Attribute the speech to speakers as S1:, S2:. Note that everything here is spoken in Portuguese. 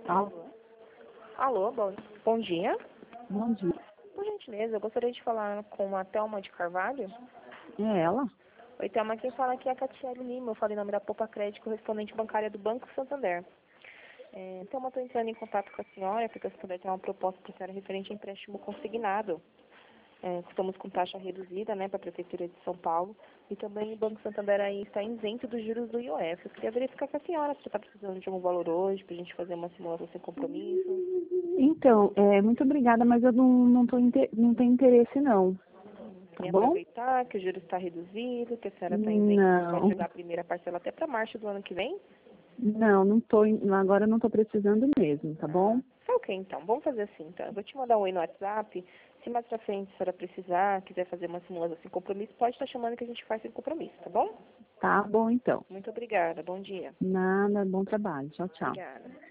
S1: Alô?
S2: Alô, bom dia.
S1: Bom dia.
S2: Por gentileza, eu gostaria de falar com a Thelma de Carvalho.
S1: É ela?
S2: Oi, Thelma, quem fala aqui é a Catiele Lima. Eu falei em nome da Poupa Crédito, correspondente bancária do Banco Santander. Thelma, estou entrando em contato com a senhora, porque a senhora tem uma proposta para a senhora referente a empréstimo consignado. Estamos com taxa reduzida, né, para a Prefeitura de São Paulo. E também o Banco Santander aí está isento dos juros do IOF. Eu queria verificar com a senhora se você está precisando de algum valor hoje, para a gente fazer uma simulação sem compromisso.
S1: Então, muito obrigada, mas eu não tenho interesse não. Tá
S2: E
S1: bom?
S2: aproveitar que o juro está reduzido, que a senhora está isenta, você pode
S1: Não,
S2: jogar a primeira parcela até para março do ano que vem?
S1: agora eu não tô precisando mesmo, tá bom?
S2: Tá ok, então. Vamos fazer assim, então. Eu vou te mandar um oi no WhatsApp. Se mais pra frente a senhora precisar, quiser fazer uma simulação sem compromisso, pode estar chamando que a gente faz sem compromisso, tá bom?
S1: Tá bom então.
S2: Muito obrigada. Bom dia.
S1: Nada, bom trabalho. Tchau, tchau.
S2: Obrigada.